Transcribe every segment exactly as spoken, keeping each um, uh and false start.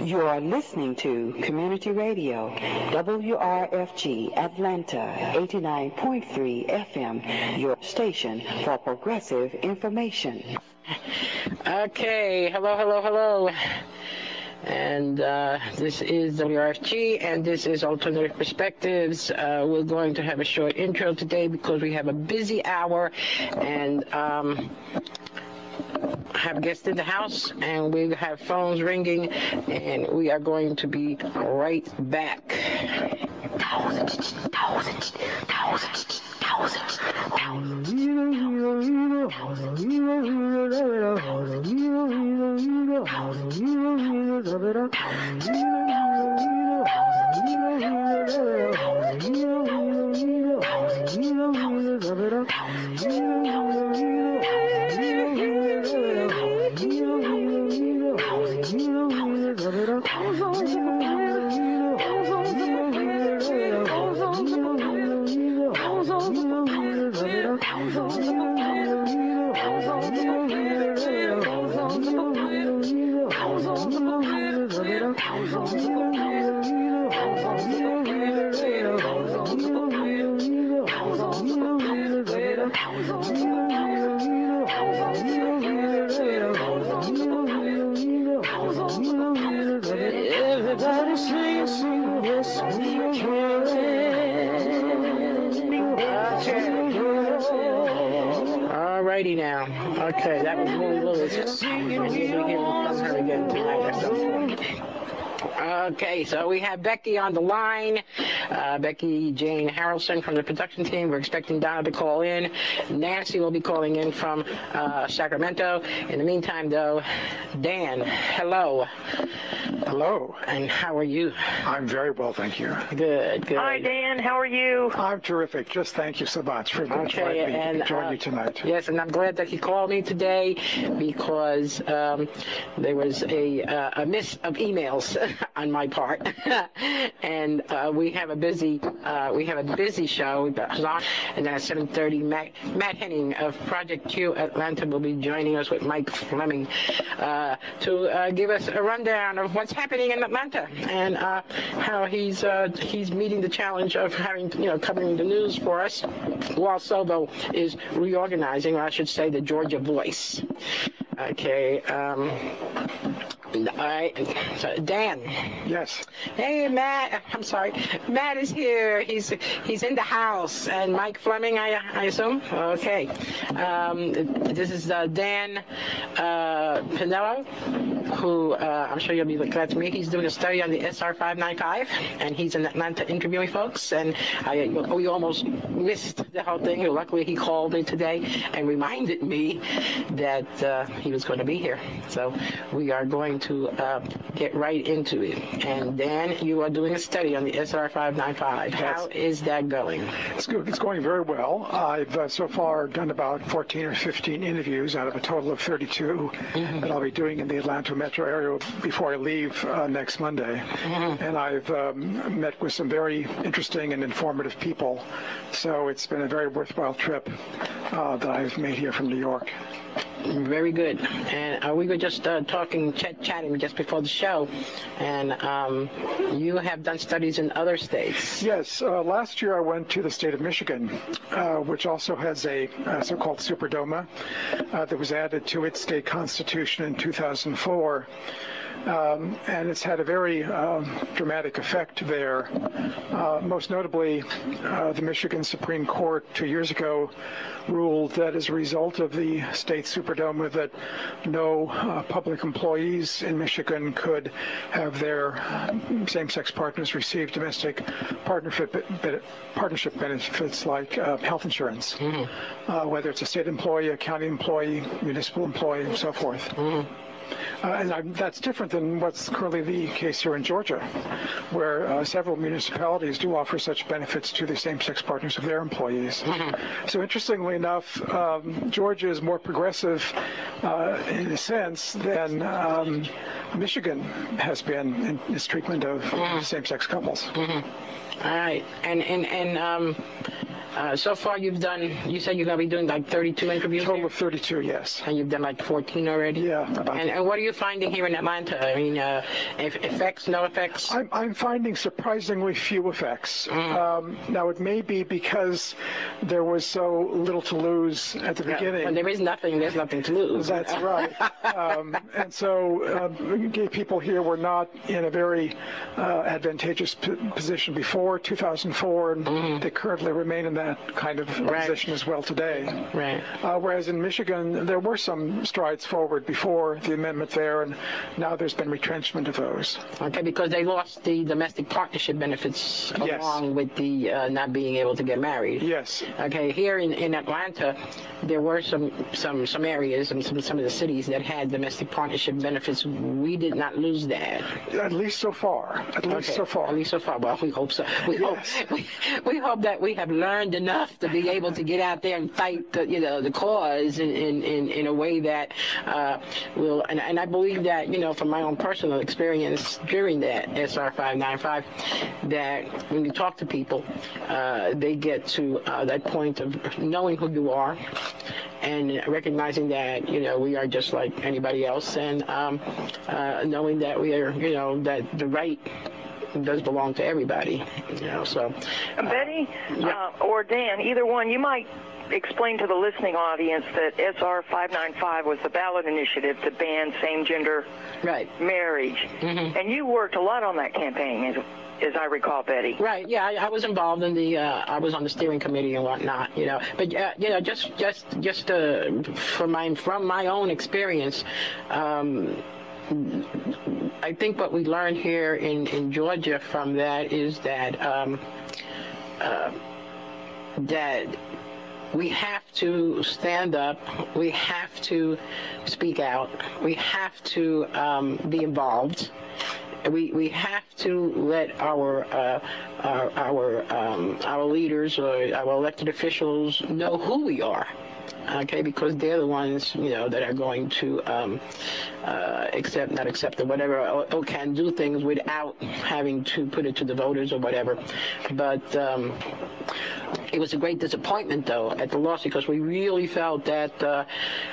You are listening to Community Radio, W R F G Atlanta, eighty-nine point three F M, your station for progressive information. Okay, hello, hello, hello. And uh, this is W R F G, and this is Alternative Perspectives. Uh, we're going to have a short intro today because we have a busy hour, and um, have guests in the house, and we have phones ringing, and we are going to be right back. Everybody sing, sing, yes we can. Alrighty now. Okay, that was Willie Lewis. And you'll be hearing from her again tonight at some point. Okay, so we have Becky on the line. Uh, Becky Jane Harrelson from the production team. We're expecting Donna to call in. Nancy will be calling in from uh, Sacramento. In the meantime, though, Dan, hello. Hello. And how are you? I'm very well, thank you. Good, good. Hi, Dan. How are you? I'm terrific. Just thank you so much for okay, inviting me and, to join uh, you tonight. Yes, and I'm glad that he called me today because um, there was a, uh, a miss of emails on my part, and uh, we have a busy uh, we have a busy show. And then at seven thirty, Matt, Matt Henning of Project Q Atlanta will be joining us with Mike Fleming uh, to uh, give us a rundown of what's happening in Atlanta and uh, how he's uh, he's meeting the challenge of having you know covering the news for us while Sobo is reorganizing, or I should say, the Georgia Voice. Okay. Um, All right, so Dan. Yes. Hey, Matt. I'm sorry. Matt is here. He's he's in the house. And Mike Fleming, I I assume. Okay. Um, this is uh, Dan uh, Pinello, who uh, I'm sure you'll be glad to meet. He's doing a study on the S R five ninety-five, and he's in Atlanta interviewing folks. And I we almost missed the whole thing. Luckily, he called me today and reminded me that uh, he was going to be here. So we are going to uh, get right into it. And Dan, you are doing a study on the S R five ninety-five. How is that going? It's good. It's going very well. I've uh, so far done about fourteen or fifteen interviews out of a total of thirty-two mm-hmm. that I'll be doing in the Atlanta metro area before I leave uh, next Monday. Mm-hmm. And I've um, met with some very interesting and informative people. So it's been a very worthwhile trip uh, that I've made here from New York. Very good. And uh, we were just uh, talking, ch- chatting just before the show, and um, you have done studies in other states. Yes. Uh, last year I went to the state of Michigan, uh, which also has a uh, so-called superdoma uh, that was added to its state constitution in two thousand four. Um, and it's had a very um, dramatic effect there. Uh, most notably, uh, the Michigan Supreme Court two years ago ruled that as a result of the state superdoma that no uh, public employees in Michigan could have their same-sex partners receive domestic partnership, partnership benefits like uh, health insurance, mm-hmm. uh, whether it's a state employee, a county employee, municipal employee, and so forth. Mm-hmm. Uh, and I'm, that's different than what's currently the case here in Georgia, where uh, several municipalities do offer such benefits to the same-sex partners of their employees. Mm-hmm. So interestingly enough, um, Georgia is more progressive uh, in a sense than um, Michigan has been in its treatment of mm-hmm. same-sex couples. Mm-hmm. All right. And, and, and um, Uh, so far, you've done. You said you're going to be doing like thirty-two interviews. Total here? of thirty-two, yes. And you've done like fourteen already? Yeah, about and, and what are you finding here in Atlanta? I mean, uh, if effects, no effects? I'm, I'm finding surprisingly few effects. Mm. Um, now, it may be because there was so little to lose at the Yeah, beginning. when there is nothing, there's nothing to lose. That's right. um, and so uh, gay people here were not in a very uh, advantageous p- position before two thousand four, and Mm. they currently remain in that kind of Right. position as well today. Right. Uh, whereas in Michigan, there were some strides forward before the amendment there, and now there's been retrenchment of those. Okay, because they lost the domestic partnership benefits Yes. along with the uh, not being able to get married. Yes. Okay, here in, in Atlanta, there were some, some, some areas and some, some of the cities that had domestic partnership benefits. We did not lose that. At least so far. At least Okay, so far. At least so far. Well, we hope so. We Yes. hope we, we hope that we have learned enough to be able to get out there and fight the, you know, the cause in, in, in, in a way that uh, will, and, and I believe that, you know, from my own personal experience during that S R five ninety-five, that when you talk to people, uh, they get to uh, that point of knowing who you are and recognizing that, you know, we are just like anybody else, and um, uh, knowing that we are, you know, that the right does belong to everybody, you know, so. Uh, Betty yeah. uh, or Dan, either one, you might explain to the listening audience that S R five ninety-five was the ballot initiative to ban same-gender Right. marriage. Mm-hmm. And you worked a lot on that campaign, as, as I recall, Betty. Right. Yeah, I, I was involved in the. Uh, I was on the steering committee and whatnot. You know, but uh, you know, just just just uh, from my from my own experience. Um, I think what we learned here in, in Georgia from that is that um, uh, that we have to stand up, we have to speak out, we have to um, be involved. We we have to let our uh, our our, um, our leaders or our elected officials know who we are. Okay, because they're the ones, you know, that are going to um, uh, accept, not accept, or whatever, or, or can do things without having to put it to the voters or whatever. But um, it was a great disappointment, though, at the loss, because we really felt that uh,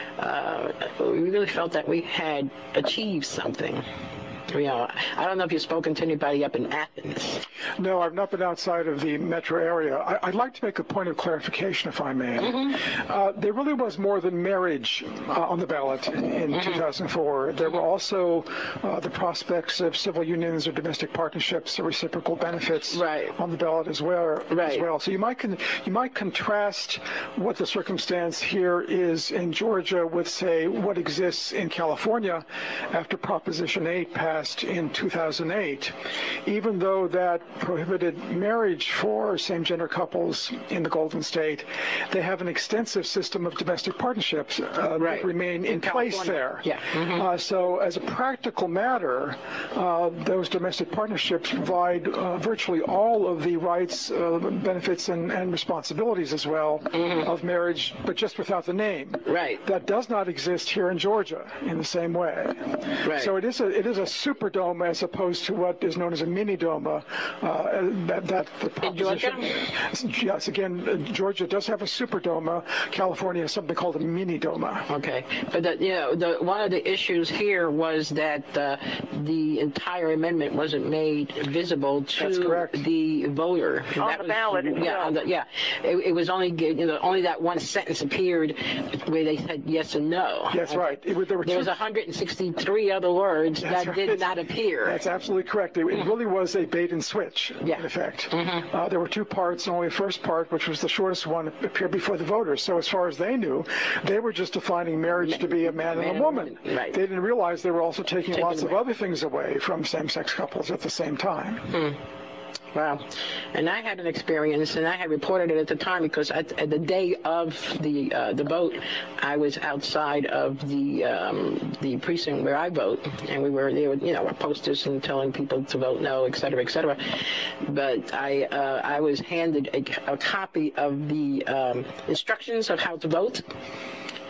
uh, we really felt that we had achieved something. You know, I don't know if you've spoken to anybody up in Athens. No, I've not been outside of the metro area. I, I'd like to make a point of clarification, if I may. Mm-hmm. Uh, there really was more than marriage uh, on the ballot in mm-hmm. two thousand four. There were also uh, the prospects of civil unions or domestic partnerships or reciprocal benefits right. on the ballot as well. Right. As well. So you might con- you might contrast what the circumstance here is in Georgia with, say, what exists in California after Proposition eight passed in two thousand eight. Even though that prohibited marriage for same-gender couples in the Golden State, they have an extensive system of domestic partnerships uh, right. that remain in, in place there. Yeah. Mm-hmm. Uh, so as a practical matter, uh, those domestic partnerships provide uh, virtually all of the rights, uh, benefits, and, and responsibilities as well mm-hmm. of marriage, but just without the name. Right. That does not exist here in Georgia in the same way. Right. So it is a it is a superdome as opposed to what is known as a mini-doma. Uh, that, that the proposition. In Georgia? Yes, again, uh, Georgia does have a superdoma. California has something called a mini-doma. Okay, but the, you know, the, one of the issues here was that uh, the entire amendment wasn't made visible to the voter. On that the was, ballot itself. Yeah, on the, yeah. It, it was only you know only that one sentence appeared where they said yes and no. That's okay. right. It, there were there two, was one hundred sixty-three other words That's that right. did not appear. That's absolutely correct. It, it really was a bait and switch, yeah. in effect. Mm-hmm. Uh, there were two parts, and only the first part, which was the shortest one, appeared before the voters. So as far as they knew, they were just defining marriage to be a man, man and a woman. woman. Right. They didn't realize they were also taking, taking lots away. of other things away from same-sex couples at the same time. Hmm. Wow. And I had an experience, and I had reported it at the time because at, at the day of the uh, the vote, I was outside of the um, the precinct where I vote, and we were there, you know, posters and telling people to vote no, et cetera, et cetera. But I uh, I was handed a, a copy of the um, instructions of how to vote.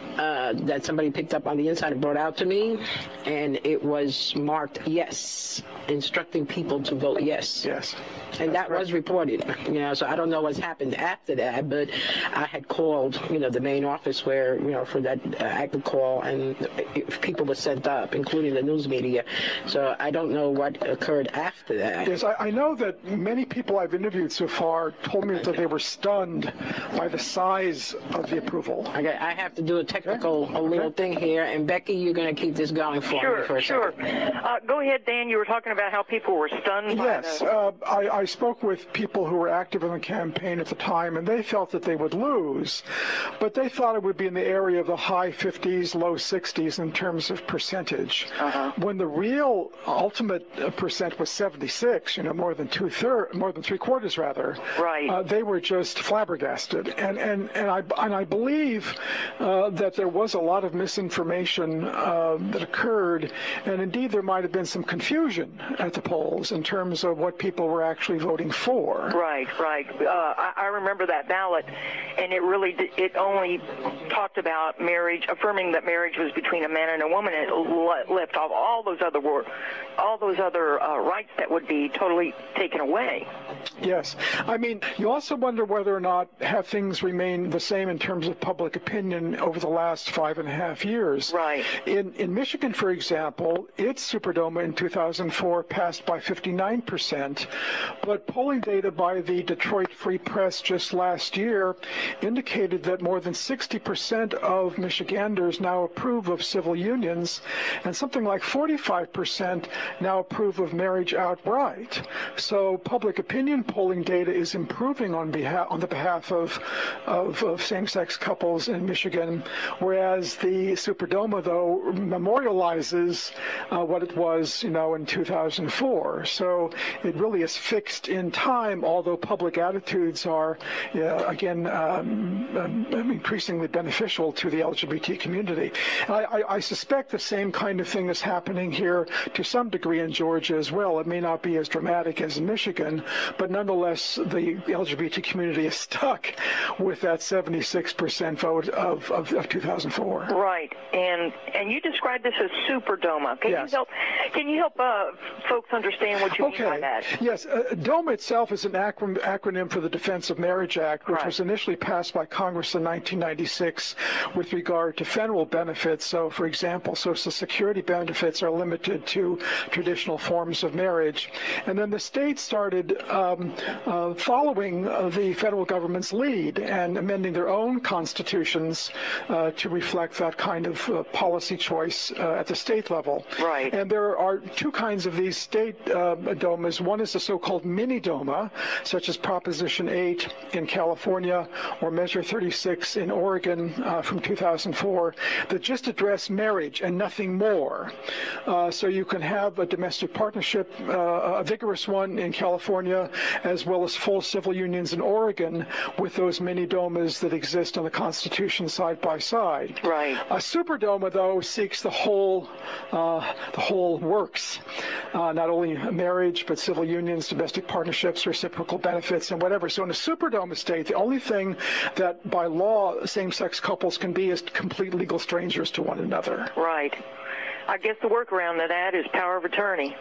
uh, that somebody picked up on the inside and brought out to me, and it was marked yes, instructing people to vote yes. Yes. And that correct. was reported, you know, so I don't know what's happened after that, but I had called, you know, the main office where, you know, for that uh, active call, and if people were sent up, including the news media. So I don't know what occurred after that. Yes, I, I know that many people I've interviewed so far told me that they were stunned by the size of the approval. Okay, I have to do a technical Okay. a little Okay. thing here, and Becky, you're going to keep this going for Sure, me for a sure. second. Uh, go ahead, Dan. You were talking about how people were stunned by Yes, the... uh, I, I spoke with people who were active in the campaign at the time, and they felt that they would lose, but they thought it would be in the area of the high fifties, low sixties in terms of percentage. Uh-huh. When the real ultimate uh, percent was seventy-six, you know, more than two thirds, more than three quarters rather. Right. Uh, they were just flabbergasted, and and and I and I believe uh, that there was a lot of misinformation uh, that occurred, and indeed there might have been some confusion at the polls in terms of what people were actually voting for. Right, right. Uh, I, I remember that ballot, and it really did, it only talked about marriage, affirming that marriage was between a man and a woman, and it le- left off all those other wor- all those other uh, rights that would be totally taken away. Yes. I mean, you also wonder whether or not have things remained the same in terms of public opinion over the last five and a half years. Right. In in Michigan, for example, its Superdoma in two thousand four passed by fifty-nine percent, but polling data by the Detroit Free Press just last year indicated that more than sixty percent of Michiganders now approve of civil unions, and something like forty-five percent now approve of marriage outright. So public opinion polling data is improving on behalf on the behalf of of, of same-sex couples in Michigan, whereas the Superdoma, though, memorializes uh, what it was, you know, in two thousand four. So it really is fixed in time, although public attitudes are, uh, again, um, um, increasingly beneficial to the L G B T community. I, I, I suspect the same kind of thing is happening here to some degree in Georgia as well. It may not be as dramatic as in Michigan, but nonetheless, the L G B T community is stuck with that seventy-six percent vote of, of, of two thousand four. Right, and and you described this as Superdoma. Can Yes. you help? Can you help uh, folks understand what you Okay. mean by that? Yes, uh, DOMA itself is an acron- acronym for the Defense of Marriage Act, which Right. was initially passed by Congress in nineteen ninety-six with regard to federal benefits. So, for example, Social Security benefits are limited to traditional forms of marriage. And then the states started um, uh, following uh, the federal government's lead and amending their own constitutions uh, to reflect that kind of uh, policy choice uh, at the state level. Right. And there are two kinds of these state uh, domas. One is the so-called mini-doma, such as Proposition eight in California or Measure thirty-six in Oregon uh, from two thousand four, that just address marriage and nothing more. Uh, so you can have a domestic partnership, uh, a vigorous one in California, as well as full civil unions in Oregon with those mini-domas that exist on the Constitution side by side. Right. A superdoma, though, seeks the whole, uh, the whole works, uh, not only marriage, but civil unions, domestic partnerships, reciprocal benefits, and whatever. So in a superdoma state, the only thing that by law same-sex couples can be is complete legal strangers to one another. Right. I guess the workaround to that is power of attorney.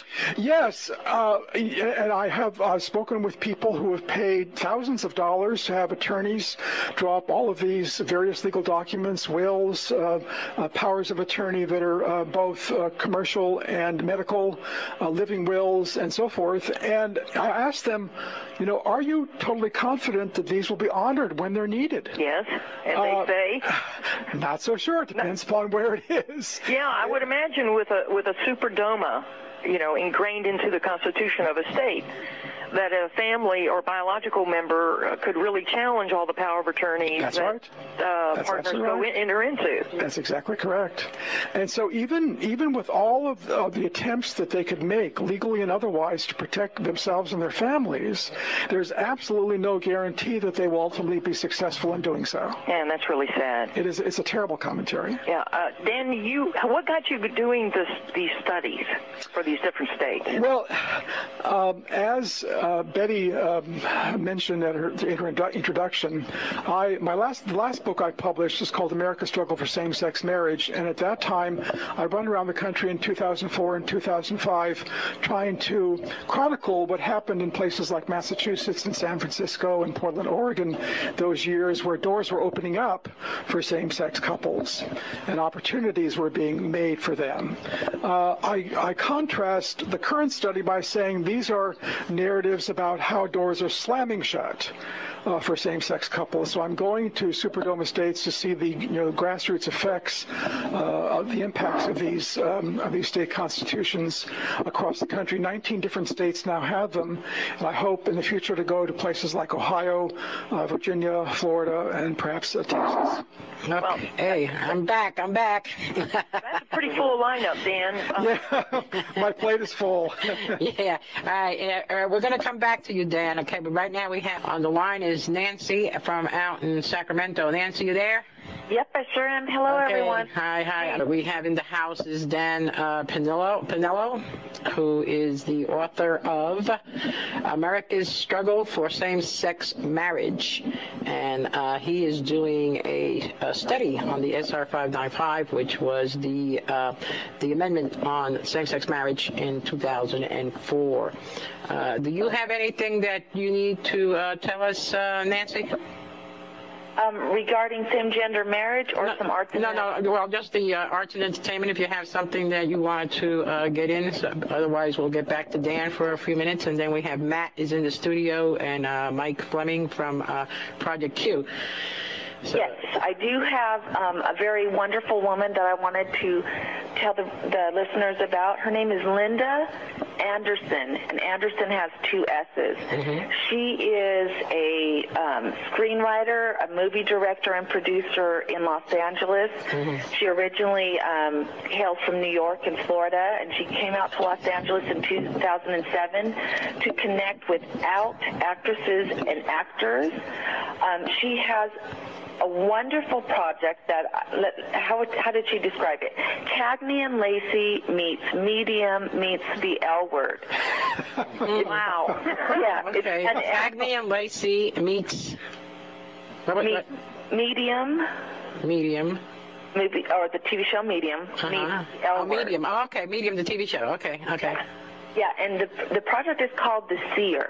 Yes, uh, and I have uh, spoken with people who have paid thousands of dollars to have attorneys draw up all of these various legal documents, wills, uh, uh, powers of attorney that are uh, both uh, commercial and medical, uh, living wills, and so forth. And I asked them, you know, are you totally confident that these will be honored when they're needed? Yes, and Uh, they say. Not so sure. It depends upon where it is. Yeah, I would imagine with a with a superdoma, you know, ingrained into the constitution of a state, that a family or biological member uh, could really challenge all the power of attorneys That's that right. uh, That's partners absolutely go right. in, enter into. That's exactly correct. And so even even with all of the, of the attempts that they could make, legally and otherwise, to protect themselves and their families, there's absolutely no guarantee that they will ultimately be successful in doing so. And that's really sad. It is it's a terrible commentary. Yeah, uh, Dan, you what got you doing this, these studies for the these different states? Well, um, as uh, Betty um, mentioned at her, in her introduction, I my last the last book I published is called America's Struggle for Same-Sex Marriage, and at that time I run around the country in two thousand four and two thousand five trying to chronicle what happened in places like Massachusetts and San Francisco and Portland, Oregon, those years where doors were opening up for same-sex couples and opportunities were being made for them. Uh, I, I contrast the current study by saying these are narratives about how doors are slamming shut uh, for same-sex couples. So I'm going to Superdoma states to see the you know grassroots effects, uh, of the impacts of these um, of these state constitutions across the country. nineteen different states now have them, and I hope in the future to go to places like Ohio, uh, Virginia, Florida, and perhaps uh, Texas. Well, hey, I'm back. I'm back. That's a pretty full lineup, Dan. Um, Yeah, my plate is full. Yeah. All right. Uh, we're going to come back to you, Dan. Okay. But right now we have on the line is Nancy from out in Sacramento. Nancy, you there? Yep, I sure am. Hello, Okay. everyone. Hi, hi. We have in the house is Dan uh, Pinello, Pinello, who is the author of America's Struggle for Same-Sex Marriage. And uh, he is doing a, a study on the S R five ninety-five, which was the uh, the amendment on same-sex marriage in two thousand four. Uh, do you have anything that you need to uh, tell us, uh, Nancy? Um, regarding same-gender marriage or no, some arts and No, no, well, just the uh, arts and entertainment, if you have something that you want to uh, get in. So, otherwise, we'll get back to Dan for a few minutes, and then we have Matt is in the studio and uh, Mike Fleming from uh, Project Q. So, yes, I do have um, a very wonderful woman that I wanted to tell the, the listeners about. Her name is Linda Anderson, and Anderson has two S's. Mm-hmm. She is a um, screenwriter, a movie director, and producer in Los Angeles. Mm-hmm. She originally um, hails from New York and Florida, and she came out to Los Angeles in two thousand seven to connect with out actresses and actors. Um, she has a wonderful project that, how, how did she describe it? Cagney and Lacey meets Medium meets the L word. wow. Yeah. Okay. It's, Cagney and Lacey meets... What, what, me, what? Medium. Medium. Movie, or the T V show Medium Uh-huh. meets the L Oh, word. Medium. Oh, okay. Medium, the T V show. Okay, okay. Yeah, and the, the project is called The Seer,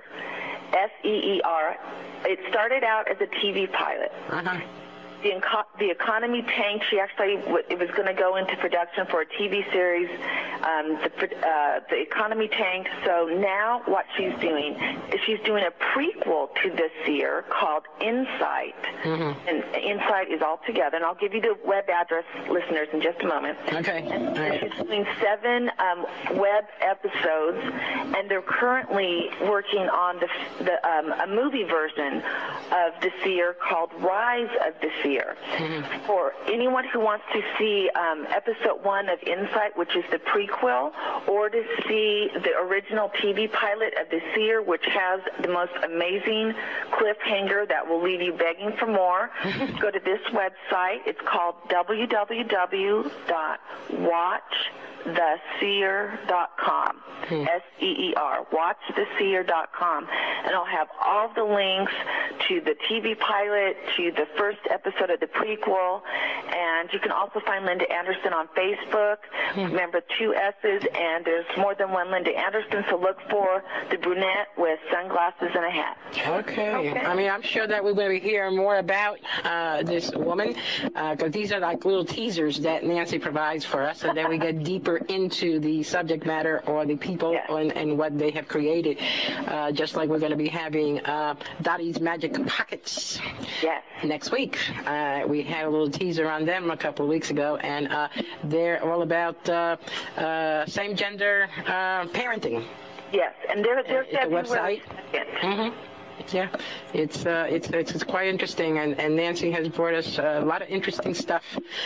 S E E R. It started out as a T V pilot. Uh-huh. The, enco- the economy tanked. She actually w- it was going to go into production for a T V series. Um, the, uh, the economy tanked. So now what she's doing is she's doing a prequel to The Seer called Insight. Mm-hmm. And Insight is all together. And I'll give you the web address, listeners, in just a moment. Okay. And, All and right. she's doing seven um, web episodes, and they're currently working on the, the um, a movie version of The Seer called Rise of The Seer. Mm-hmm. For anyone who wants to see um, episode one of Insight, which is the prequel, or to see the original T V pilot of The Seer, which has the most amazing cliffhanger that will leave you begging for more, go to this website. It's called w w w dot watch the seer dot com. Hmm. S E E R, watch the seer dot com. And I'll have all the links to the T V pilot, to the first episode of the prequel, and you can also find Linda Anderson on Facebook. Hmm. Remember, two S's, and there's more than one Linda Anderson, so look for the brunette with sunglasses and a hat. Okay. Okay. I mean, I'm sure that we're going to be hearing more about uh, this woman, because uh, these are like little teasers that Nancy provides for us, and then we get deeper into the subject matter or the people yes. and, and what they have created, uh, just like we're going to be having uh, Dottie's Magic Pockets yes. next week. Uh, we had a little teaser on them a couple of weeks ago, and uh, they're all about uh, uh, same-gender uh, parenting. Yes, and they're, they're uh, the website. Mm-hmm. Yeah, it's, uh, it's it's it's quite interesting, and, and Nancy has brought us a lot of interesting stuff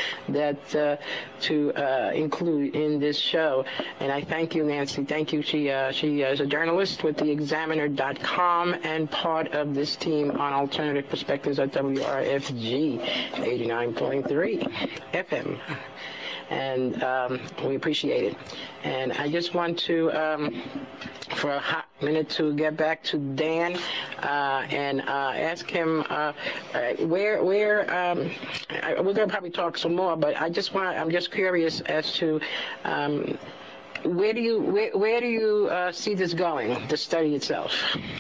that uh, to uh, include in this show, and I thank you, Nancy. Thank you. She uh, she is a journalist with the examiner dot com and part of this team on Alternative Perspectives at W R F G eighty-nine point three F M. and um, we appreciate it. And I just want to, um, for a hot minute, to get back to Dan uh, and uh, ask him uh, where, where um, we're going to probably talk some more, but I just want, I'm just curious as to um, where do you, where, where do you uh, see this going, the study itself?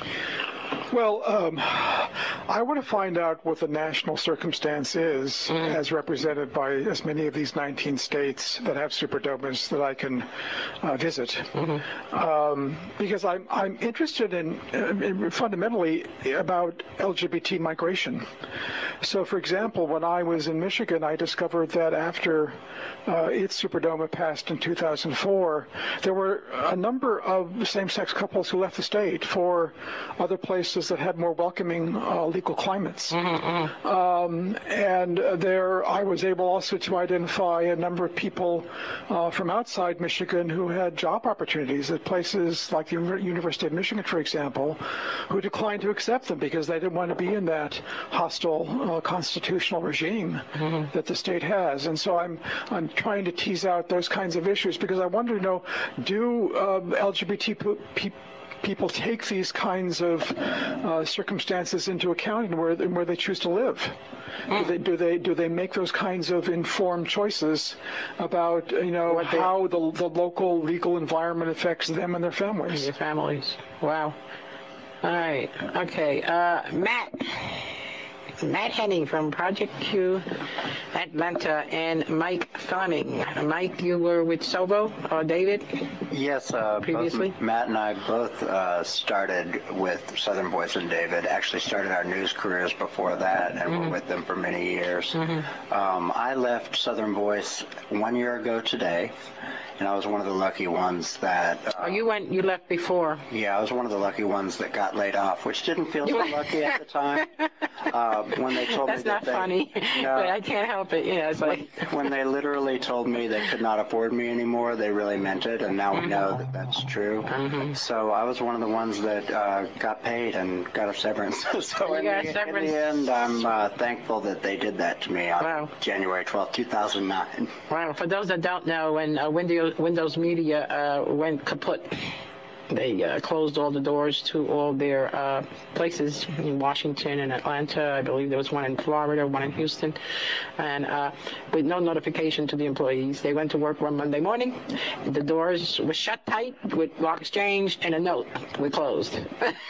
Well, um, I want to find out what the national circumstance is, mm-hmm. as represented by as many of these nineteen states that have superdomas that I can uh, visit. Mm-hmm. Um, because I'm, I'm interested in, in fundamentally about L G B T migration. So, for example, when I was in Michigan, I discovered that after uh, its superdoma passed in two thousand four, there were a number of same-sex couples who left the state for other places that had more welcoming uh, legal climates. Mm-hmm. Um, and there I was able also to identify a number of people uh, from outside Michigan who had job opportunities at places like the University of Michigan, for example, who declined to accept them because they didn't want to be in that hostile uh, constitutional regime mm-hmm. that the state has. And so I'm I'm trying to tease out those kinds of issues because I wonder to know, do um, L G B T people people take these kinds of uh, circumstances into account in where, in where they choose to live? Mm. Do they do they do they make those kinds of informed choices about you know what how the the local legal environment affects them and their families? Their families. Wow. All right. Okay. Uh, Matt. Matt Henning from Project Q Atlanta, and Mike Fleming. Mike, you were with Sovo, or David? Yes, uh, previously. Both, Matt and I both uh, started with Southern Voice and David. Actually, started our news careers before that, and mm-hmm. were with them for many years. Mm-hmm. Um, I left Southern Voice one year ago today. And I was one of the lucky ones that... Uh, oh, you went, you left before. Yeah, I was one of the lucky ones that got laid off, which didn't feel so lucky at the time. Uh, when they told That's me that not funny, they, but I can't help it. Yeah, it's like... When they literally told me they could not afford me anymore, they really meant it, and now mm-hmm. we know that that's true. Mm-hmm. So I was one of the ones that uh, got paid and got a severance. so in the, severance. in the end, I'm uh, thankful that they did that to me on wow. January twelfth, two thousand nine. Wow. For those that don't know, when uh, Windows Windows Media uh, went kaput, they uh, closed all the doors to all their uh, places in Washington and Atlanta. I believe there was one in Florida, one in Houston, and uh, with no notification to the employees. They went to work one Monday morning. The doors were shut tight with lock exchange and a note: "We're closed."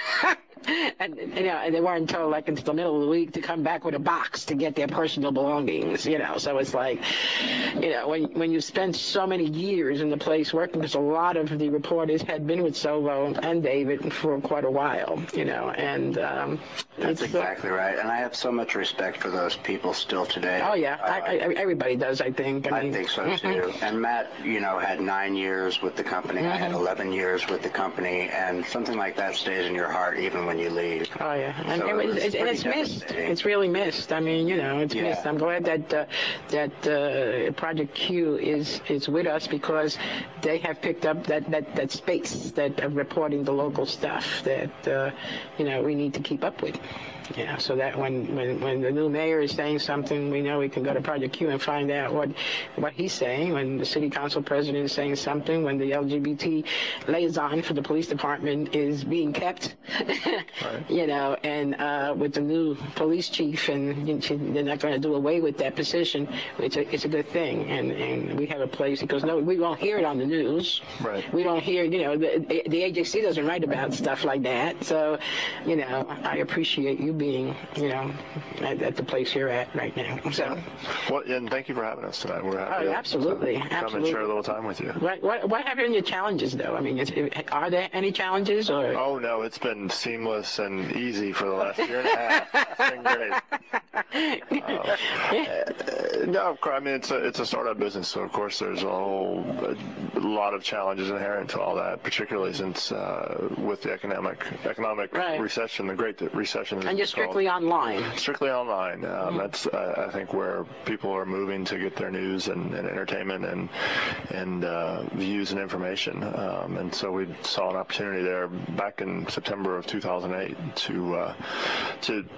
And, you know, and they weren't until like into the middle of the week to come back with a box to get their personal belongings, you know. So it's like, you know, when when you spend so many years in the place working, because a lot of the reporters had been with Sovo and David for quite a while, you know, and um, that's exactly uh, right. And I have so much respect for those people still today. Oh yeah, uh, I, I, everybody does, I think. I, I mean, think so too. And Matt, you know, had nine years with the company. Mm-hmm. I had eleven years with the company, and something like that stays in your heart even when you leave. Oh yeah, and, so it, it, and it's missed. It's really missed. I mean, you know, it's yeah. missed. I'm glad that uh, that uh, Project Q is is with us because they have picked up that that, that space that of reporting the local stuff that uh, you know we need to keep up with. Yeah, so that when, when, when the new mayor is saying something, we know we can go to Project Q and find out what what he's saying. When the city council president is saying something, when the L G B T liaison for the police department is being kept, right. you know, and uh, with the new police chief, and they're not going to do away with that position. It's a it's a good thing, and, and we have a place because no, we won't hear it on the news. Right. We don't hear, you know, the, the A J C doesn't write about stuff like that. So, you know, I appreciate you being, you know, at, at the place you're at right now. So, well, and thank you for having us tonight. We're happy oh, absolutely, to come absolutely. and share a little time with you. What what, what have been your challenges, though? I mean, is, are there any challenges? Or oh no, it's been seamless and easy for the last year and a half. It's been great. Uh, no, I mean it's a it's a startup business, so of course there's a whole a lot of challenges inherent to all that, particularly since uh, with the economic economic right. recession, the Great Recession. And you're strictly online. Strictly online. Um, mm-hmm. That's uh, I think where people are moving to get their news and, and entertainment and and uh, views and information. Um, and so we saw an opportunity there back in September of two thousand eight to uh, to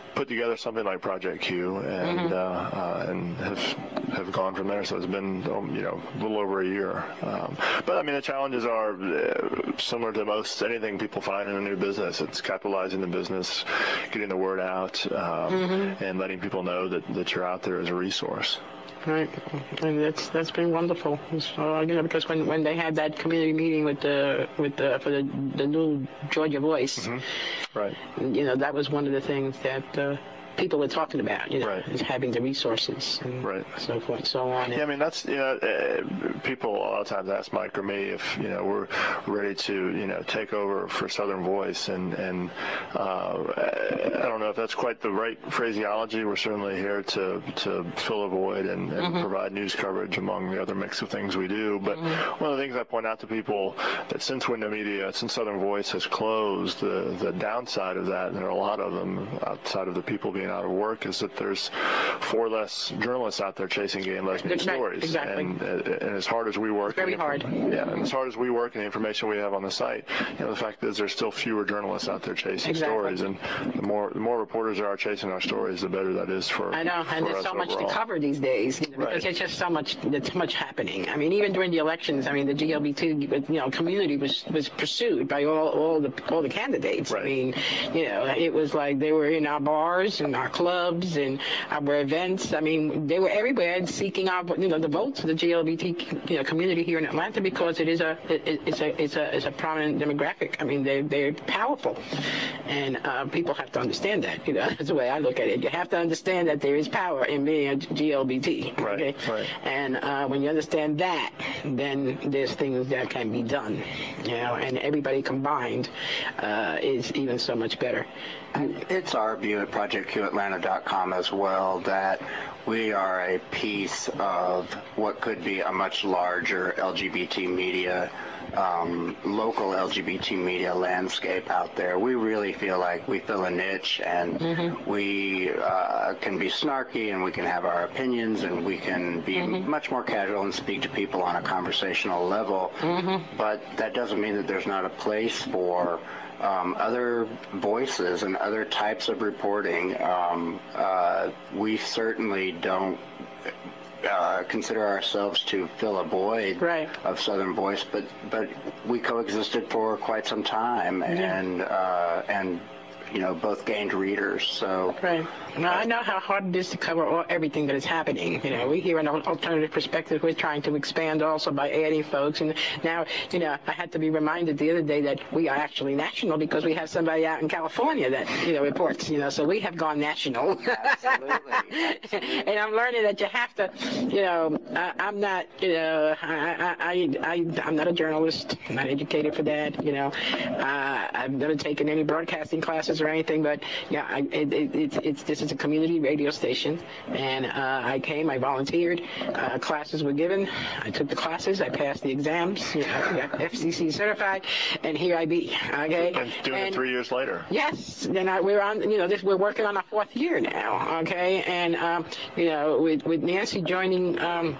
put together something like Project Q, and Mm-hmm. uh, uh, and have have gone from there. So it's been um, you know a little over a year. Um, but I mean the challenges are uh, similar to most anything people find in a new business. It's capitalizing the business, getting the word out, um, Mm-hmm. and letting people know that, that you're out there as a resource. Right, and that's that's been wonderful. So you know, because when, when they had that community meeting with the with the for the the new Georgia Voice, Mm-hmm. Right. you know, that was one of the things that uh, people were talking about. You know, Right. is having the resources and Right. so forth, so on. Yeah, I mean that's you know uh, people a lot of times ask Mike or me if you know we're ready to you know take over for Southern Voice, and and uh, I don't know if that's quite the right phraseology. We're certainly here to to fill a void and, and Mm-hmm. provide news coverage among the other mix of things we do. But Mm-hmm. one of the things I point out to people that since Window Media, since Southern Voice has closed, the the downside of that, and there are a lot of them outside of the people being out of work, is that there's four less journalists out there chasing gay and lesbian That's right, stories. exactly. And, and as hard as we work, Very and hard. Yeah, and as hard as we work and the information we have on the site, you know, the fact is there's still fewer journalists out there chasing Exactly. stories, and the more the more reporters there are chasing our stories, the better that is for. I know, and for there's us so much overall. to cover these days, you know, because Right. there's just so much, there's so much happening. I mean, even during the elections, I mean, the G L B T, you know, community was was pursued by all all the all the candidates. Right. I mean, you know, it was like they were in our bars and our clubs and our events. I mean, they were everywhere seeking out, you know, the votes for the G L B T, you know, community here in Atlanta, because it is a it, it's a it's a it's a prominent demographic. I mean, they they're powerful, and uh, people have to understand that. You know, that's the way I look at it. You have to understand that there is power in being a G L B T. Right, Okay? right. And uh, when you understand that, then there's things that can be done. You know, and everybody combined uh, is even so much better. It's our view at project q atlanta dot com as well that we are a piece of what could be a much larger L G B T media, um, local L G B T media landscape out there. We really feel like we fill a niche, and Mm-hmm. we uh, can be snarky, and we can have our opinions, and we can be Mm-hmm. much more casual and speak to people on a conversational level. Mm-hmm. But that doesn't mean that there's not a place for Um, other voices and other types of reporting. Um, uh, we certainly don't uh, consider ourselves to fill a void Right. of Southern Voice, but but we coexisted for quite some time, and uh, and you know both gained readers. So Right. Now, I know how hard it is to cover all, everything that is happening. You know, we hear an al- alternative perspective. We're trying to expand also by adding folks. And now, you know, I had to be reminded the other day that we are actually national because we have somebody out in California that, you know, reports, you know, so we have gone national. Absolutely. Absolutely. And I'm learning that you have to, you know, I, I'm not, you know, I, I, I, I, I'm not a journalist. I'm not educated for that, you know. Uh, I've never taken any broadcasting classes or anything, but, yeah, I, it, it, it's, it's, this is a community radio station, and uh, I came, I volunteered, uh, classes were given, I took the classes, I passed the exams, you know, I got F C C certified, and here I be, okay? And doing And- it three years later. Yes, then I, we're on. You know, this we're working on our fourth year now. Okay, and um, you know, with with Nancy joining um,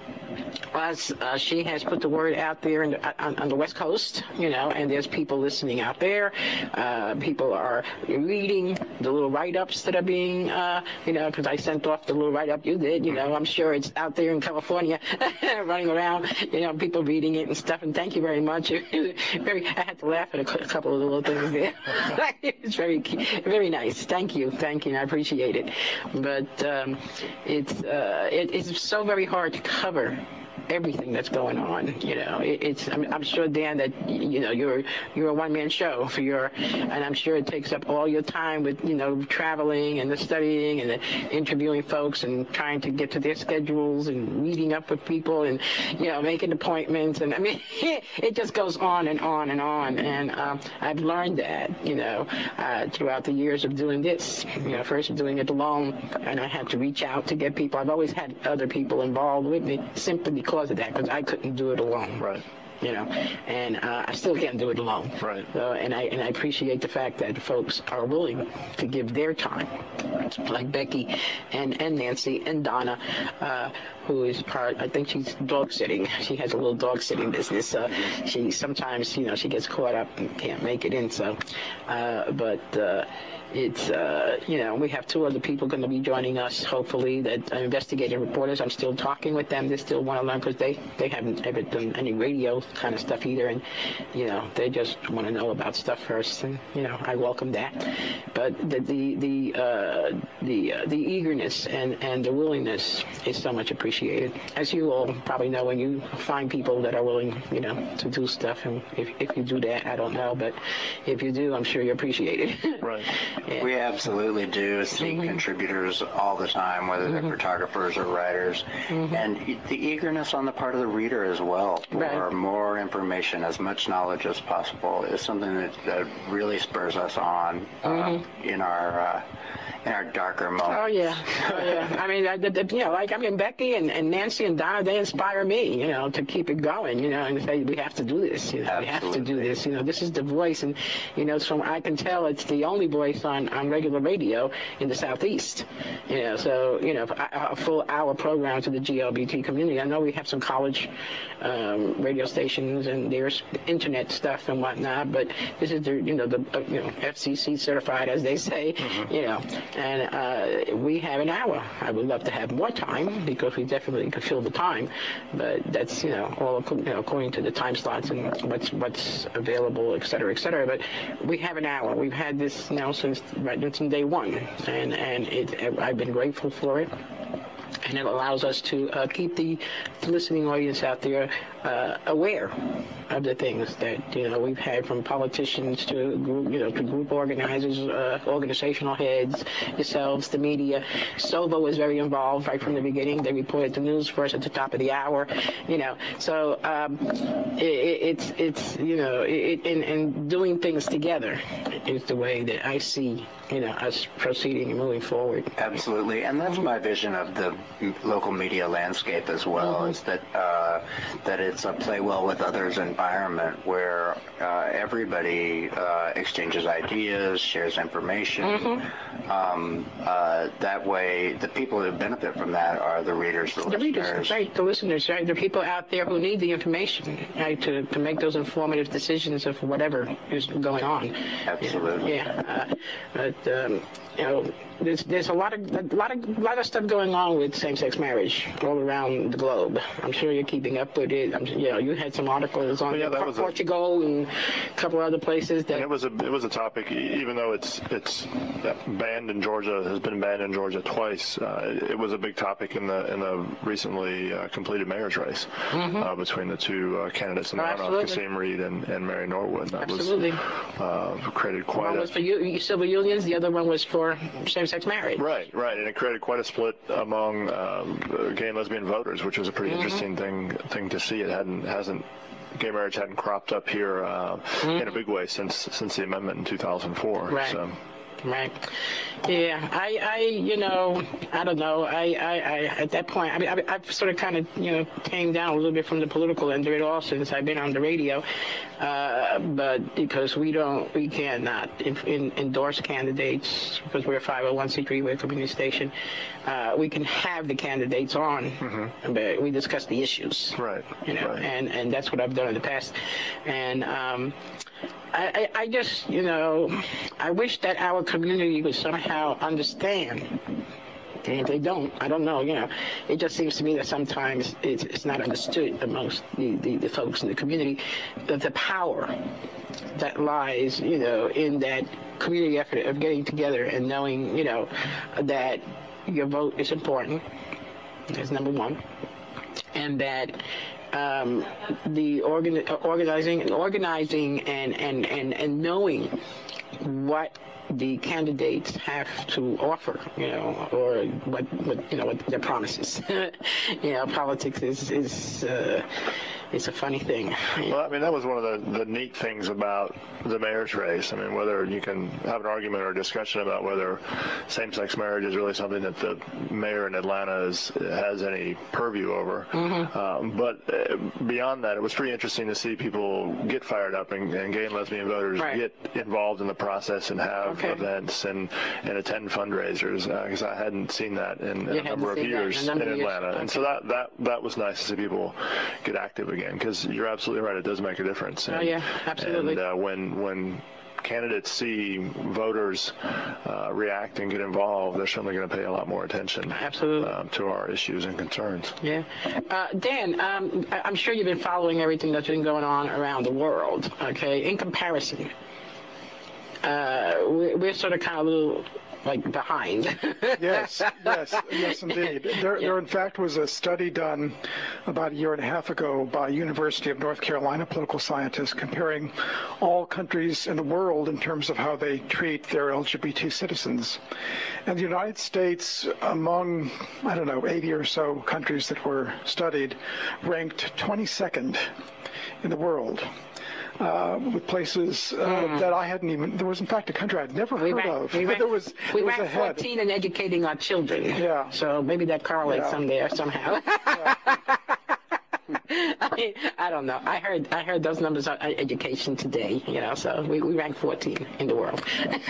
us, uh, she has put the word out there in the, on, on the West Coast. You know, and there's people listening out there. Uh, people are reading the little write-ups that are being, uh, you know, because I sent off the little write-up you did. You know, I'm sure it's out there in California, running around. You know, people reading it and stuff. And thank you very much. very, I had to laugh at a cou- couple of the little things there. It's very, very nice. Thank you, thank you. I appreciate it. But um, it's uh, it, it's so very hard to cover everything that's going on. You know, it, it's. I'm, I'm sure, Dan, that you know you're you're a one-man show for your, and I'm sure it takes up all your time with you know traveling and the studying and the interviewing folks and trying to get to their schedules and meeting up with people and you know making appointments, and I mean it just goes on and on and on. And um, I've learned that you know uh, throughout the years of doing this. You know, first doing it alone, and I had to reach out to get people. I've always had other people involved with me simply because of that, because I couldn't do it alone. Right. You know, and uh, I still can't do it alone. Right. So, and I and I appreciate the fact that folks are willing to give their time, like Becky and, and Nancy and Donna, uh, who is part, I think she's dog sitting. She has a little dog sitting business. So she sometimes, you know, she gets caught up and can't make it in. So, uh, but uh, it's, uh, you know, we have two other people going to be joining us, hopefully, that are investigative reporters. I'm still talking with them. They still want to learn because they, they haven't ever done any radio kind of stuff either. And, you know, they just want to know about stuff first. And, you know, I welcome that. But the the the uh, the, uh, the eagerness and, and the willingness is so much appreciated. As you all probably know, when you find people that are willing, you know, to do stuff, and if, if you do that, I don't know, but if you do, I'm sure you appreciate it. Right. Yeah. We absolutely do see mm-hmm. contributors all the time, whether they're mm-hmm. photographers or writers, mm-hmm. and the eagerness on the part of the reader as well for right. more information, as much knowledge as possible, is something that, that really spurs us on mm-hmm. uh, in our uh, in our darker moments. Oh yeah, oh yeah. I mean, I, the, the, you know, like I mean, Becky and, and Nancy and Donna, they inspire me, you know, to keep it going, you know, and say we have to do this, you know, Absolutely. we have to do this, you know, this is the voice, and you know, so I can tell it's the only voice on, on regular radio in the Southeast, you know, so you know, a, a full hour program to the G L B T community. I know we have some college um, radio stations and there's internet stuff and whatnot, but this is the, you know, the uh, you know, F C C certified, as they say, mm-hmm. you know. And uh, we have an hour. I would love to have more time because we definitely could fill the time, but that's, you know, all you know, according to the time slots and what's what's available, et cetera, et cetera. But we have an hour. We've had this now since right since day one, and and it, I've been grateful for it. And it allows us to uh, keep the listening audience out there uh, aware of the things that, you know, we've had from politicians to group, you know, to group organizers, uh, organizational heads, yourselves, the media. Sovo was very involved right from the beginning. They reported the news for us at the top of the hour, you know. So um, it, it's, it's, you know, it, and, and doing things together is the way that I see, you know, us proceeding and moving forward. Absolutely. And that's my vision of the local media landscape as well, mm-hmm. is that uh, that it's a play well with others environment where uh, everybody uh, exchanges ideas, shares information. Mm-hmm. Um, uh, that way, the people who benefit from that are the readers, the, the listeners. readers, right? The listeners, right? The people out there who need the information, right, to, to make those informative decisions of whatever is going on. Absolutely. Yeah. Uh, but um, you know, there's there's a lot of a lot of a lot of stuff going on with same-sex marriage all around the globe. I'm sure you're keeping up with it. I'm, you know, you had some articles on yeah, that was Portugal a, and a couple other places. That and it was a it was a topic, even though it's it's banned in Georgia, has been banned in Georgia twice. Uh, it was a big topic in the in the recently uh, completed mayor's race mm-hmm. uh, between the two uh, candidates in the runoff, Kasim Reed and, and Mary Norwood. That Absolutely. was uh, created quite. One a, was for u- civil unions. The other one was for same-sex marriage. Right, right, and it created quite a split among um, gay and lesbian voters, which was a pretty mm-hmm. interesting thing thing to see. It hadn't hasn't gay marriage hadn't cropped up here uh, mm-hmm. in a big way since since the amendment in two thousand four. Right. So. Right. Yeah. I, I, you know, I don't know. I, I, I at that point, I mean, I, I've sort of kind of, you know, came down a little bit from the political end of it all since I've been on the radio. Uh, but because we don't, we cannot in, in, endorse candidates because we're a five oh one c three, we're a community station. Uh, we can have the candidates on, mm-hmm. but we discuss the issues. Right. You know, right. and, and that's what I've done in the past. And, um, I, I, I just, you know, I wish that our community would somehow understand. And if they don't, I don't know, you know. It just seems to me that sometimes it's, it's not understood amongst the, the, the folks in the community that the power that lies, you know, in that community effort of getting together and knowing, you know, that your vote is important. That's number one. And that Um, the organ, organizing, organizing, and, and, and, and knowing what the candidates have to offer, you know, or what, what you know, what their promises. You know, politics is is uh, it's a funny thing. Well, I mean, that was one of the, the neat things about the mayor's race. I mean, whether you can have an argument or a discussion about whether same-sex marriage is really something that the mayor in Atlanta is, has any purview over. Mm-hmm. Um, but uh, beyond that, it was pretty interesting to see people get fired up and, and gay and lesbian voters right. get involved in the process and have okay. events and, and attend fundraisers, because uh, I hadn't seen that in, in a number of years in Atlanta. Years. Okay. And so that, that, that was nice to see people get active again, because you're absolutely right, it does make a difference. And, oh, yeah, absolutely. And uh, when, when candidates see voters uh, react and get involved, they're certainly going to pay a lot more attention absolutely. Um, to our issues and concerns. Yeah. Uh, Dan, um, I'm sure you've been following everything that's been going on around the world, okay? In comparison, uh, we're, we're sort of kind of a little like behind. yes, yes, yes, indeed. There, yeah. there, in fact, was a study done about a year and a half ago by University of North Carolina political scientists comparing all countries in the world in terms of how they treat their L G B T citizens. And the United States, among, I don't know, eighty or so countries that were studied, ranked twenty-second in the world. Uh, with places uh, mm. that I hadn't even, there was in fact a country I'd never we heard rank, of. We but rank, there was, we it was ranked ahead. fourteen in educating our children. Yeah. So maybe that correlates yeah. some there somehow. Yeah. I, mean, I don't know. I heard I heard those numbers on education today, you know, so we, we rank fourteen in the world.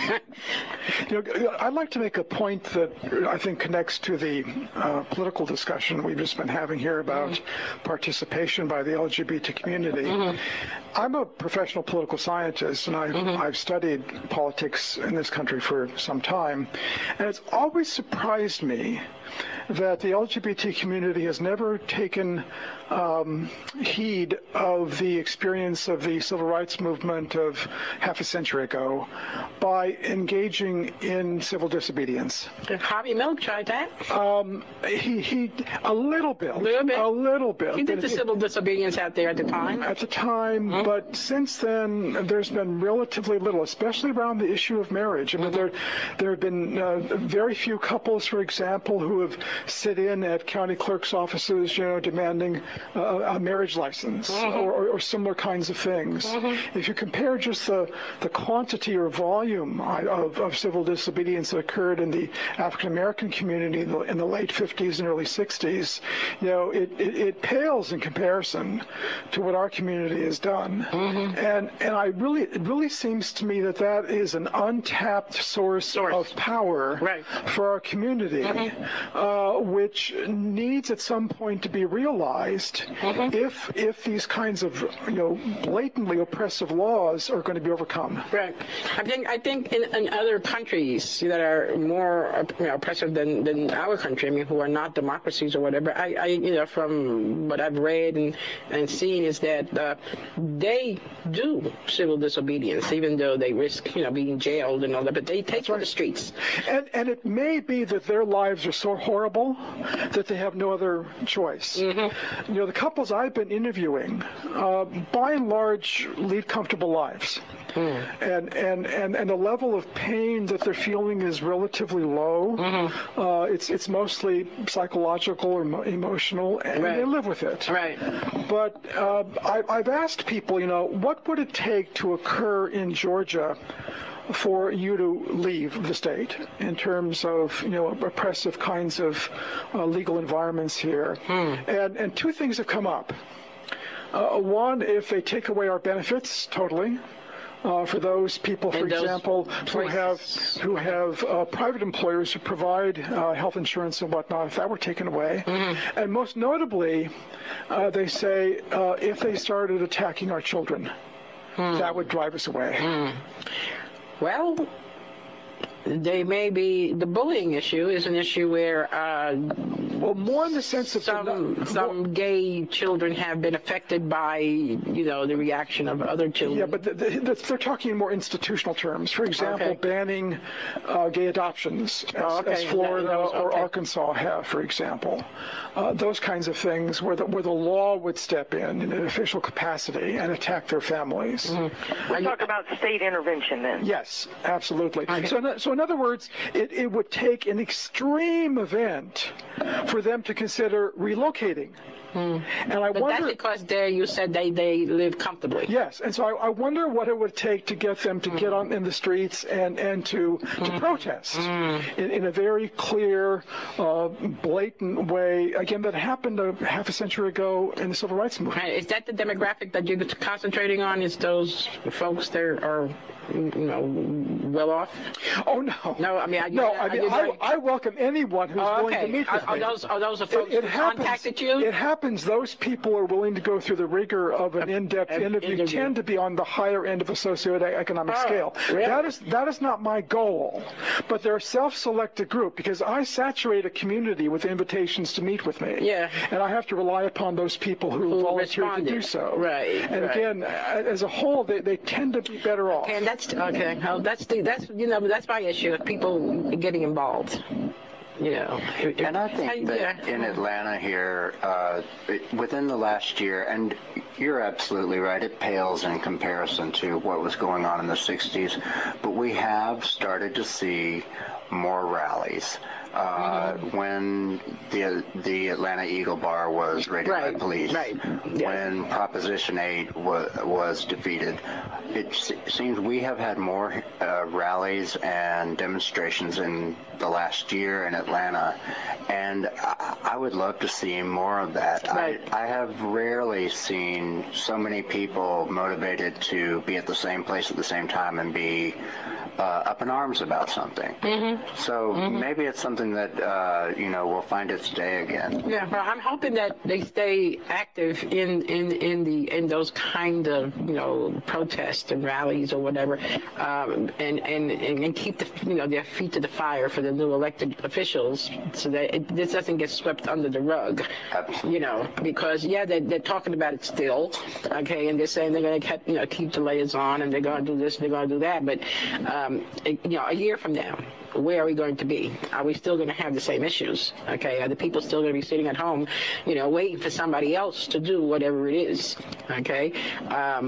you know, I'd like to make a point that I think connects to the uh, political discussion we've just been having here about mm-hmm. participation by the L G B T community. Mm-hmm. I'm a professional political scientist, and I've, mm-hmm. I've studied politics in this country for some time, and it's always surprised me that the L G B T community has never taken um, heed of the experience of the civil rights movement of half a century ago by engaging in civil disobedience. Did Harvey Milk try that? Um, he, he, a little bit. A little bit? A little bit. He did the civil disobedience out there at the time? At the time, mm-hmm. but since then, there's been relatively little, especially around the issue of marriage. I mean, mm-hmm. there, there have been uh, very few couples, for example, who have sit in at county clerk's offices, you know, demanding uh, a marriage license mm-hmm. or, or similar kinds of things. Mm-hmm. If you compare just the, the quantity or volume of, of civil disobedience that occurred in the African American community in the, in the late fifties and early sixties, you know, it, it, it pales in comparison to what our community has done. Mm-hmm. And and I really, it really seems to me that that is an untapped source, source. of power right. for our community. Mm-hmm. Uh, which needs at some point to be realized mm-hmm. if if these kinds of you know blatantly oppressive laws are going to be overcome. Right. I think I think in, in other countries that are more you know, oppressive than, than our country, I mean, who are not democracies or whatever, I, I you know from what I've read and, and seen is that uh, they do civil disobedience, even though they risk you know being jailed and all that, but they take to right. the streets. And and it may be that their lives are so horrible that they have no other choice. Mm-hmm. You know, the couples I've been interviewing, uh, by and large, lead comfortable lives. Mm. And, and, and, and the level of pain that they're feeling is relatively low. Mm-hmm. Uh, it's it's mostly psychological or mo- emotional, and right. they live with it. Right. But uh, I, I've asked people, you know, what would it take to occur in Georgia for you to leave the state in terms of, you know, oppressive kinds of uh, legal environments here. Hmm. And, and two things have come up. Uh, one, if they take away our benefits totally, uh, for those people, for example, who have who have uh, private employers who provide uh, health insurance and whatnot, if that were taken away. Mm-hmm. And most notably, uh, they say uh, if they started attacking our children, hmm. that would drive us away. Hmm. Well, they may be, the bullying issue is an issue where uh, well, more in the sense of some, the, some well, gay children have been affected by, you know, the reaction of other children. Yeah, but the, the, the, they're talking in more institutional terms. For example, okay. banning uh, gay adoptions, as, oh, okay. as Florida that, that was, okay. or Arkansas have, for example. Uh, those kinds of things where the, where the law would step in in an official capacity and attack their families. Mm-hmm. We're talking about state intervention then. Yes, absolutely. Okay. So, so in other words, it, it would take an extreme event for them to consider relocating Mm. And I but wonder, that's because they, you said they, they live comfortably. Yes, and so I, I wonder what it would take to get them to mm. get on in the streets and, and to, mm. to protest mm. in, in a very clear, uh, blatant way, again, that happened a half a century ago in the Civil Rights Movement. Right. Is that the demographic that you're concentrating on, is those folks that are, you know, well off? Oh, no. No, I mean, I, no, I, I mean, I, I welcome anyone who's oh, okay. willing to meet with are, me. Are those, are those the folks it, it who happens, contacted you? It happens. Those people are willing to go through the rigor of an in-depth An interview, interview. tend to be on the higher end of a socioeconomic oh, scale. Really? That is that is not my goal, but they're a self-selected group because I saturate a community with invitations to meet with me. Yeah. And I have to rely upon those people who, who volunteer responded. to do so. Right. And right. again, as a whole, they, they tend to be better off. Okay, and that's okay. Well, that's the that's you know that's my issue. People getting involved. You know, and I think I, that yeah. in Atlanta here, uh, it, within the last year, and you're absolutely right, it pales in comparison to what was going on in the sixties, but we have started to see more rallies. Uh, mm-hmm. When the the Atlanta Eagle Bar was raided right. by police, right. yeah. when Proposition eight was, was defeated, it s- seems we have had more uh, rallies and demonstrations in the last year in Atlanta, and I, I would love to see more of that. Right. I, I have rarely seen so many people motivated to be at the same place at the same time and be Uh, up in arms about something. Mm-hmm. So mm-hmm. maybe it's something that, uh, you know, will find its day again. Yeah, well, I'm hoping that they stay active in, in, in the in those kind of, you know, protests and rallies or whatever, um, and, and, and keep the, you know, their feet to the fire for the new elected officials so that it, this doesn't get swept under the rug. Absolutely. You know, because, yeah, they're, they're talking about it still, okay, and they're saying they're going to, you know, keep the layers on and they're going to do this and they're going to do that, but Um, you know, a year from now, where are we going to be? Are we still going to have the same issues? Okay, are the people still going to be sitting at home, you know, waiting for somebody else to do whatever it is? Okay, um,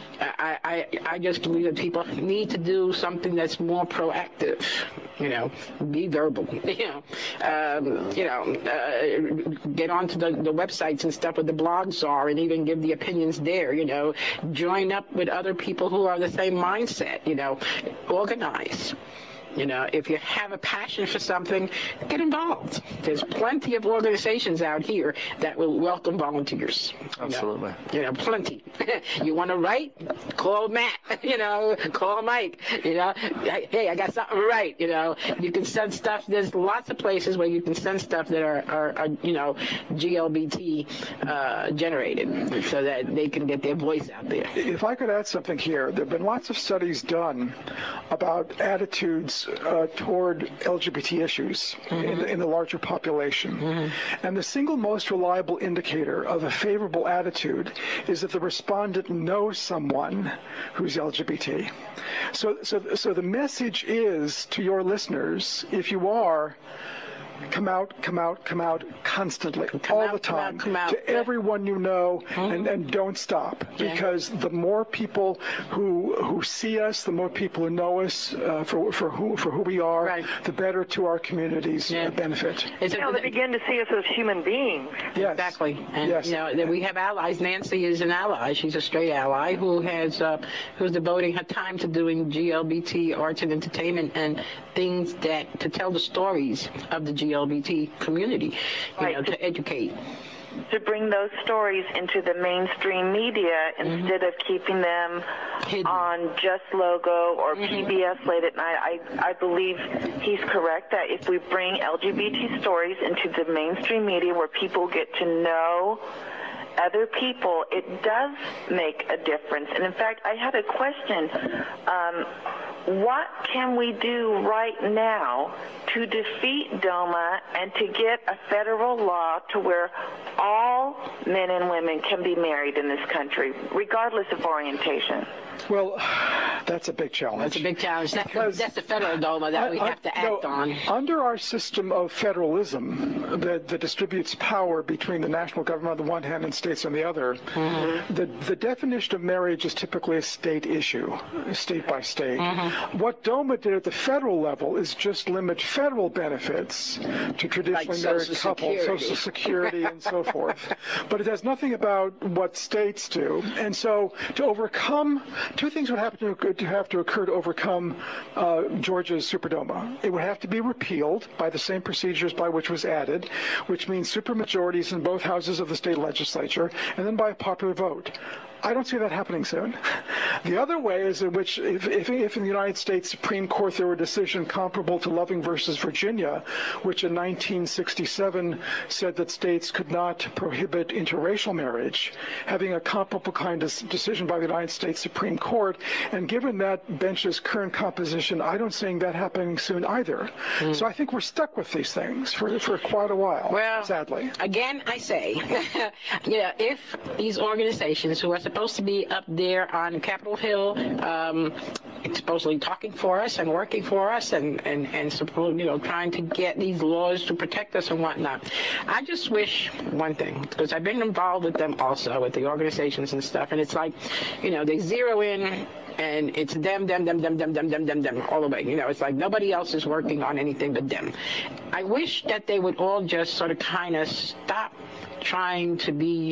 I, I, I just believe that people need to do something that's more proactive. You know, be verbal. You know, um, you know, uh, get onto the, the websites and stuff where the blogs are, and even give the opinions there. You know, join up with other people who are the same mindset. You know, organize. You know, if you have a passion for something, get involved. There's plenty of organizations out here that will welcome volunteers. You Absolutely. Know, you know plenty. You want to write? Call Matt. You know, call Mike. You know, hey, I got something to write. You know, you can send stuff. There's lots of places where you can send stuff that are, are, are you know, G L B T uh, generated so that they can get their voice out there. If I could add something here, there have been lots of studies done about attitudes Uh, toward L G B T issues mm-hmm. in, in the larger population. Mm-hmm. And the single most reliable indicator of a favorable attitude is that the respondent knows someone who's L G B T. So, so, so the message is to your listeners, if you are, come out, come out, come out constantly, come all out, the time, come out, come out. to yeah. everyone you know, mm-hmm. and, and don't stop. Yeah. Because the more people who who see us, the more people who know us uh, for for who for who we are, right. the better to our communities yeah. benefit. It's you know, they begin to see us as human beings. Yes. Exactly. And, yes. you know, we have allies. Nancy is an ally. She's a straight ally who has uh, who's devoting her time to doing G L B T arts and entertainment and things that to tell the stories of the G L B T community, you right. know, to educate. To bring those stories into the mainstream media instead mm-hmm. of keeping them Hidden. on Just Logo or mm-hmm. P B S late at night. I, I believe he's correct that if we bring L G B T stories into the mainstream media where people get to know other people, it does make a difference. And in fact, I had a question. Um, what can we do right now to defeat DOMA and to get a federal law to where all men and women can be married in this country, regardless of orientation? Well, That's a big challenge. That's a big challenge. That, that's the federal DOMA that we have to act no, on. Under our system of federalism that, that distributes power between the national government on the one hand and states on the other, mm-hmm. the, the definition of marriage is typically a state issue, state by state. Mm-hmm. What DOMA did at the federal level is just limit federal benefits to traditionally like married Social couples, Security. Social Security and so forth. But it has nothing about what states do. And so to overcome, two things would have to, to have to occur to overcome uh, Georgia's superdoma. It would have to be repealed by the same procedures by which was added, which means supermajorities in both houses of the state legislature, and then by a popular vote. I don't see that happening soon. The other way is in which, if, if, if in the United States Supreme Court there were a decision comparable to Loving versus Virginia, which in nineteen sixty-seven said that states could not prohibit interracial marriage, having a comparable kind of decision by the United States Supreme Court, and given that bench's current composition, I don't see that happening soon either. Mm. So I think we're stuck with these things for, for quite a while, well, sadly. Again, I say, yeah, if these organizations who are supposed to be up there on Capitol Hill, um, supposedly talking for us and working for us and, and, and supposed, you know, trying to get these laws to protect us and whatnot. I just wish one thing, because I've been involved with them also, with the organizations and stuff, and it's like, you know, they zero in and it's them, them, them, them, them, them, them, them, them, all the way. You know, it's like nobody else is working on anything but them. I wish that they would all just sort of kind of stop trying to be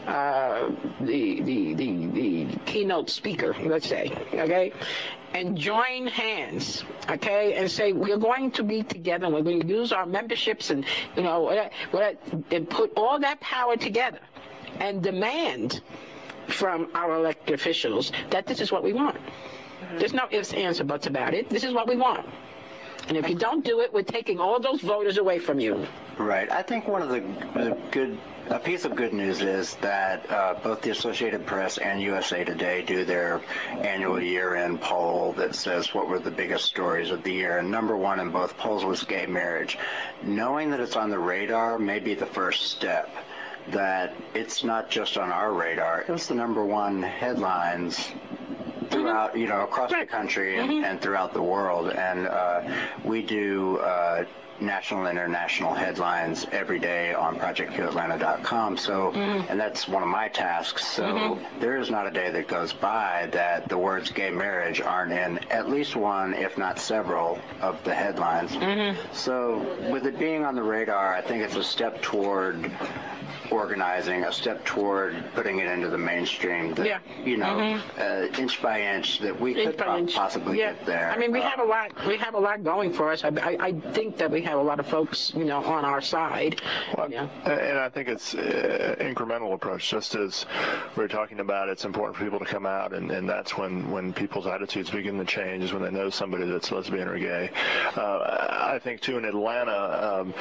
uh, the, the the the keynote speaker, let's say, okay, and join hands, okay, and say we're going to be together. We're going to use our memberships and you know and put all that power together and demand from our elected officials that this is what we want. Mm-hmm. There's no ifs, ands, or buts about it. This is what we want. And if you don't do it, we're taking all those voters away from you. Right. I think one of the, the good, a piece of good news is that uh, both the Associated Press and U S A Today do their annual year-end poll that says what were the biggest stories of the year. And number one in both polls was gay marriage. Knowing that it's on the radar may be the first step. That it's not just on our radar. It was the number one headlines throughout, you know, across right. the country and, mm-hmm. and throughout the world. And uh, we do uh, national and international headlines every day on project q atlanta dot com. So, mm-hmm. and that's one of my tasks. So mm-hmm. there is not a day that goes by that the words gay marriage aren't in at least one, if not several, of the headlines. Mm-hmm. So with it being on the radar, I think it's a step toward organizing, a step toward putting it into the mainstream that, yeah. you know, mm-hmm. uh, inch by inch that we inch could po- possibly yeah. get there. I mean, we uh, have a lot, we have a lot going for us. I, I, I think that we have a lot of folks, you know, on our side. Well, you know. And I think it's an incremental approach. Just as we were talking about, it's important for people to come out, and, and that's when, when people's attitudes begin to change, is when they know somebody that's lesbian or gay. Uh, I think, too, in Atlanta, um,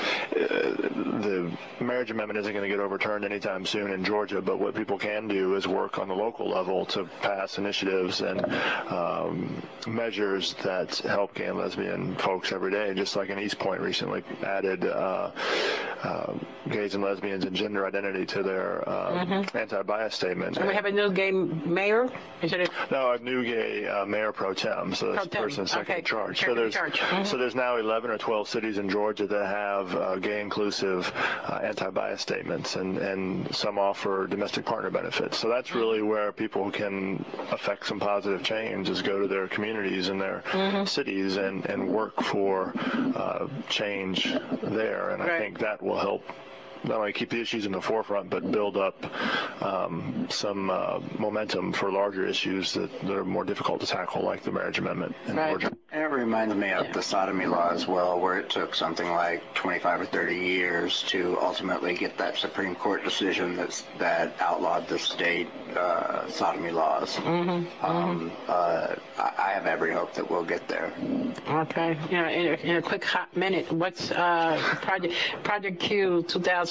the marriage amendment isn't going to get overturned anytime soon in Georgia, but what people can do is work on the local level to pass initiatives and um, measures that help gay and lesbian folks every day, just like in East Point recently added uh, uh, gays and lesbians and gender identity to their uh, mm-hmm. anti-bias statement. So we have a new gay mayor? Is it a- no, a new gay uh, mayor pro tem, so that's the person second okay. in charge. Second so there's charge. Mm-hmm. so there's now eleven or twelve cities in Georgia that have uh, gay-inclusive uh, anti-bias statements, and, and some offer domestic partner benefits. So that's really where people can affect some positive change, is go to their communities and their mm-hmm. cities and, and work for uh, change there. And right. I think that will help not only keep the issues in the forefront, but build up um, some uh, momentum for larger issues that, that are more difficult to tackle, like the marriage amendment in right. Georgia. And it reminds me of yeah. the sodomy law as well, where it took something like twenty-five or thirty years to ultimately get that Supreme Court decision that's, that outlawed the state uh, sodomy laws. Mm-hmm. Um, mm-hmm. Uh, I have every hope that we'll get there. Okay. Yeah. In a, in a quick hot minute, what's uh, Project Project Q twenty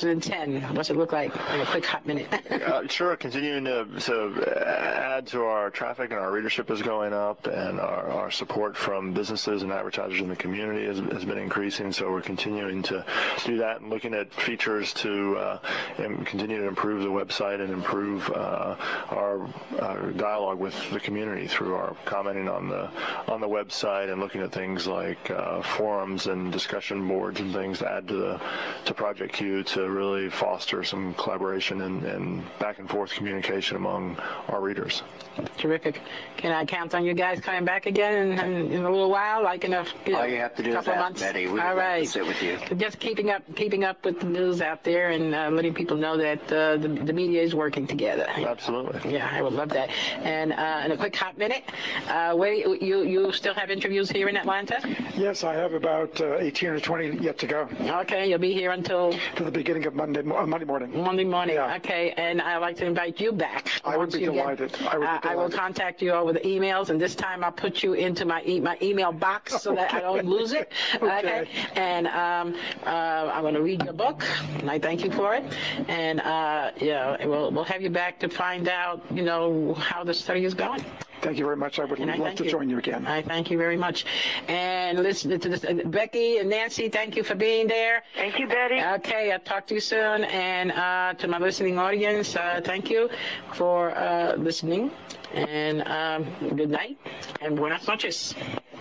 thousand ten? What's it look like in a quick hot minute? uh, sure, continuing to, to add to our traffic, and our readership is going up, and our, our support from businesses and advertisers in the community has, has been increasing. So we're continuing to do that and looking at features to uh, and continue to improve the website and improve uh, our uh, dialogue with the community through our commenting on the on the website and looking at things like uh, forums and discussion boards and things to add to the to Project Q to really foster some collaboration and, and back and forth communication among our readers. Terrific. Can I count on you guys coming back again in, in, in a little while, like in a you know, all you have to do couple is ask months? Betty. We All right. To sit with you. Just keeping up, keeping up with the news out there, and uh, letting people know that uh, the, the media is working together. Absolutely. Yeah, I would love that. And uh, in a quick hot minute, uh, where you you still have interviews here in Atlanta? Yes, I have about uh, eighteen or twenty yet to go. Okay, you'll be here until to the beginning of Monday uh, Monday morning. Monday morning. Yeah. Okay, and I'd like to invite you back. I would be delighted. Get, I would be uh, delighted. I will contact you over the emails, and this time I'll put you into my e- my email box so okay. that I don't lose it. Okay. Okay. And um, uh, I'm going to read your book, and I thank you for it. And uh, yeah, we'll we'll have you back to find out, you know, how the study is going. Thank you very much. I would and love I to you. join you again. I thank you very much. And listen to this, Becky and Nancy, thank you for being there. Thank you, Betty. Okay, I'll talk to you soon. And uh, to my listening audience, uh, thank you for uh, listening. And um, good night and buenas noches.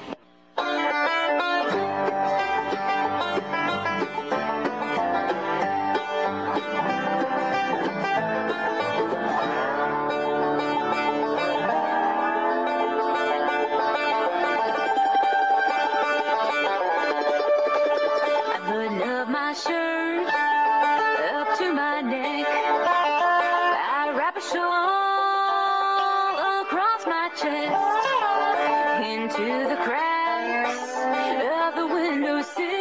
My shirt up to my neck, I wrap a shawl across my chest, into the cracks of the windowsill.